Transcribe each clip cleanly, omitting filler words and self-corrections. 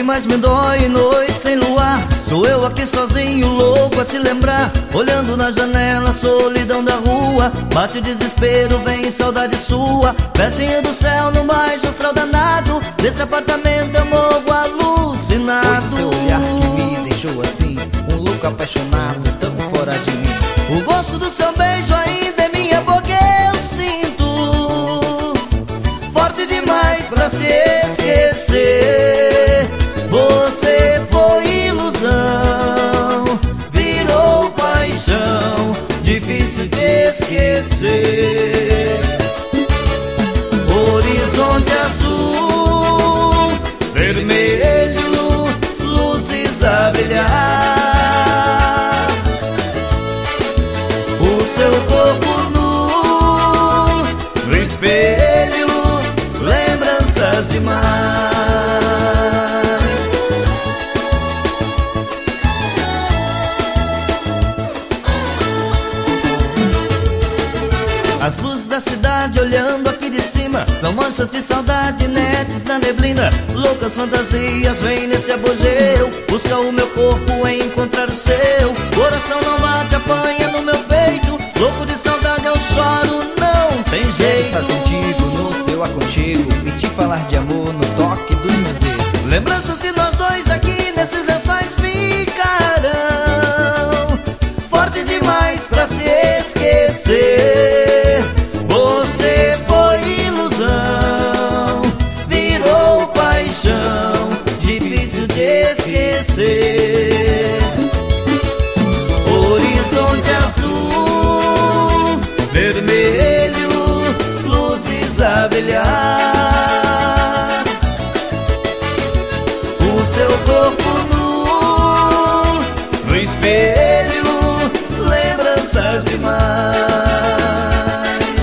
mais me dói, noite sem luar. Sou eu aqui sozinho, louco a te lembrar. Olhando na janela, solidão da rua. Bate o desespero, vem saudade sua. Pertinho do céu, no baixo astral danado. Desse apartamento eu morro alucinado. Foi seu olhar que me deixou assim, um louco apaixonado, tão fora de mim. O gosto do seu beijo ainda em minha boca eu sinto, forte demais pra se esquecer. Você foi ilusão, virou paixão, difícil de esquecer. Horizonte azul, vermelho, luzes a brilhar. O seu corpo nu, no espelho, lembranças demais. As luzes da cidade olhando aqui de cima são manchas de saudade, netes na neblina. Loucas fantasias vêm nesse apogeu. Busca o meu corpo em encontrar o seu. Coração não bate, apanha no meu peito. Louco de saudade eu choro, não tem jeito. Quero estar contigo no seu aconchego e te falar de amor no toque dos meus dedos. Lembranças de nós dois aqui nesses lençóis ficarão, forte demais pra se esquecer. Você foi ilusão, virou paixão, difícil de esquecer. Horizonte azul, vermelho, luzes a brilhar. O seu corpo nu, no espelho, lembranças demais.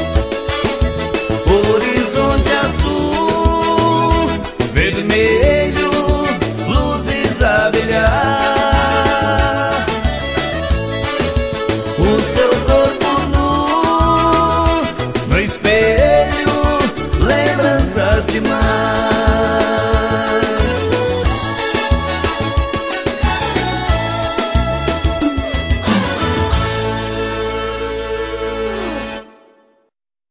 Horizonte azul, vermelho, luzes a brilhar. O seu corpo nu, no espelho, lembranças demais.